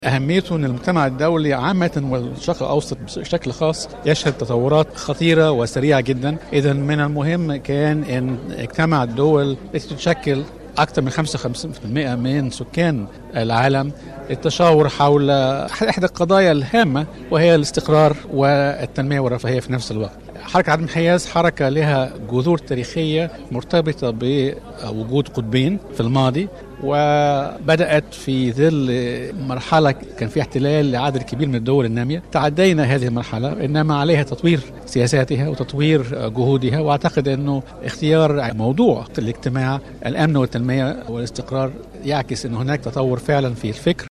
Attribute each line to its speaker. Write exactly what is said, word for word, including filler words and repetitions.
Speaker 1: أهميته أن المجتمع الدولي عامة والشرق الأوسط بشكل خاص يشهد تطورات خطيرة وسريعة جدا. إذا من المهم كان أن اجتمع الدول التي تشكل أكثر من خمسة وخمسين بالمئة من سكان العالم التشاور حول إحدى القضايا الهامة، وهي الاستقرار والتنمية والرفاهية في نفس الوقت. حركة عدم الانحياز حركة لها جذور تاريخية مرتبطة بوجود قطبين في الماضي، وبدأت في ظل مرحلة كان فيها احتلال لعدد كبير من الدول النامية. تعدينا هذه المرحلة، إنما عليها تطوير سياساتها وتطوير جهودها، وأعتقد أنه اختيار موضوع الاجتماع الأمن والتنمية والاستقرار يعكس أن هناك تطور فعلا في الفكر